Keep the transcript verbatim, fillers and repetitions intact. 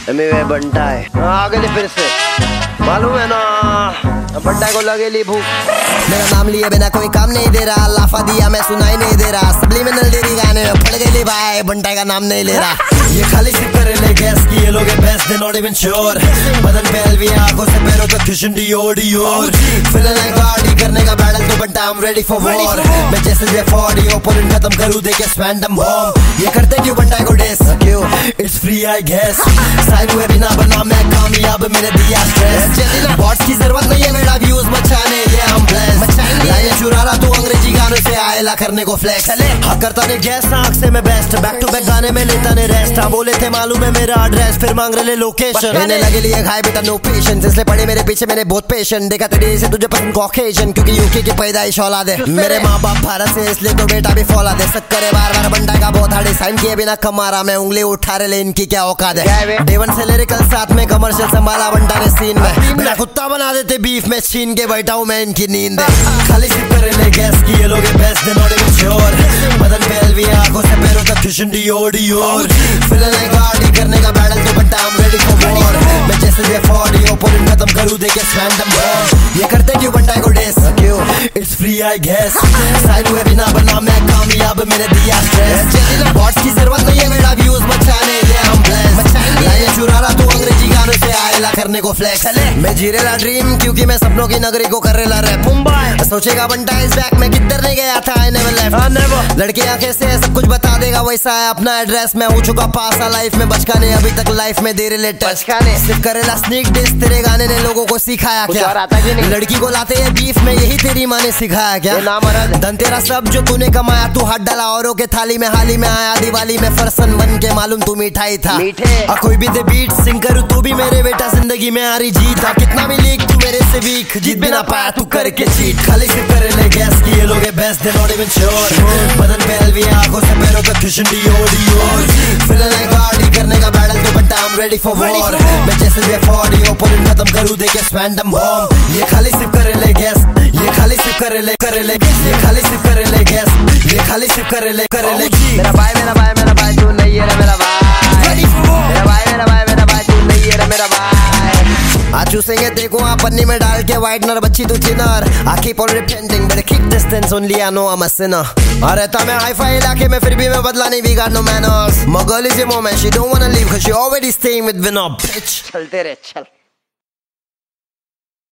वे बंटा है आ गए फिर से, मालूम है ना बंटा को लगेली भूख। मेरा नाम लिए बिना कोई काम नहीं दे रहा, लाफा दिया मैं सुनाई नहीं दे रहा, सबलिमिनल डेरी गाने में फट गई भाई, बंटा का नाम नहीं ले रहा। ये खाली सिप करे ले गैस की ये लोग best they not even sure, बदन पे एलवी आंखों से पैरों तक खुशन डियोर डियोर, फीलिंग लाइक गाड़ी करने का बैटल तो बंटा I am ready for war, मैं जैसे जे फोर्टी ओपोनेंट खत्म करूं दे के स्वैंडम बॉम्ब। ये करते क्यों बंटा को डेस क्यों, it's free I guess, side हुए बिना बना मैं कामयाब मैंने दिया स्ट्रेस, बॉट्स की जरूरत नहीं है मेरा व्यूज मचाने, ये हम ब्लेस्ड लाइनें चुरा रहा तू अंग्रेजी गानों से आएला करने को फ्लेक्स, हाँ करता ने गैस नाक से मैं बेस्ट, बैक टू बैक गाने में लेता ने रेस्ट, हाँ बोले थे मालूम है मेरा एड्रेस फिर मांग रहे लोकेशन, मैंने लगे लिए खाए बेटा नो पेशेंस, इसलिए पड़े मेरे पीछे मैंने बहुत पेशेंट, देखा तेरे से तुझे पसंद कॉकेशियन क्योंकि यूके की पैदाइश औलाद है, मेरे माँ बाप भारत से इसलिए तो बेटा भी फौलाद है, शक्कर है बार बार बंटा का बहुत हार्ड साइन किए बिना कमारा मैं उंगली उठा रहे इनकी क्या औकात है, डेवन से लिरिकल साथ में कमर्शियल संभाला बंटा ने सीन में, बिना कुत्ता बना देते बीफ में छीन के बैठा हूँ मैं इनकी नींद है, खाली सिप करे ले गैस की ये लोग best they not even sure, बदन पे एलवी आंखों से पैरों तक खुशन डियोर डियोर, फीलिंग लाइक गाड़ी करने का बैटल तो बंटा I am ready for war, मैं जैसे जे फोर्टी ओपोनेंट खत्म करूं दे के स्वैंडम बॉम्ब। ये करते क्यों बंटा को डेस क्यों, it's free I guess, side हुए बिना बना मैं कामयाब मैंने दिया स्ट्रेस, बॉट्स की जरूरत नहीं है मेरा व्यूज मचाने, ये हम ब्लेस्ड लाइनें चुरा रहा तू अंग्रेजी गानों से आएला करने को फ्लेक्स, मैं जी रेला ड्रीम क्योंकि मैं सपनों की नगरी को कर रेला रैप, मुंबई सोचेगा बंटा इस बैक में किधर नहीं गया था, आई नेवर लेफ्ट, लड़के आंखें से सब कुछ बता देगा वैसा है अपना एड्रेस, मैं हो चुका पास लाइफ में बचकाने अभी तक लाइफ में दे रिलेट बचकाने, सिर्फ करेला स्नीक डिस तेरे गाने ने लोगों को सिखाया क्या, लड़की को लाते हैं बीफ में यही तेरी माँ ने सिखाया क्या, धन तेरा सब जो तूने कमाया तू हाथ डाला औरों के थाली में, हाल ही में आया दिवाली में फरसन बन के मालूम तू मिठाई था, कोई भी दे बीट सिंग करूँ तू भी मेरे बेटा जिंदगी में आ रही जीत, कितना भी लीक तू मेरे से वीक, जीत बिना पाया तू करके चीट, खाली सिप करे ले गैस की ये लोग best they not even sure, बदन पे एलवी आंखों से पैरों तक खुशन डियोर डियोर, फीलिंग लाइक गाड़ी करने का बैटल तो बंटा I am ready for war, मैं जैसे जे फोर्टी ओपोनेंट खत्म करूं दे के स्वैंडम बॉम्ब। ये खाली सिप करे ले गैस, ये खाली सिप करे ले करे ले, ये खाली सिप करे ले गैस, ये खाली सिप करे ले करे ले, मेरा भाई मेरा भाई मेरा भाई तू नहीं है मेरा भाई, मेरा भाई मेरा भाई मेरा भाई तू नहीं है मेरा भाई, आज चूसेंगे देखो आप पन्नी में डाल के वाइटनर बच्ची तू thinner, I keep on repenting but I keep distance only I know I'm a sinner, रहता मैं हाई फाई इलाके में फिर भी मैं बदला नहीं, we got no manners, my girl is your mom and she don't wanna leave cause she already staying with Vinod bitch, चलते रहे चल।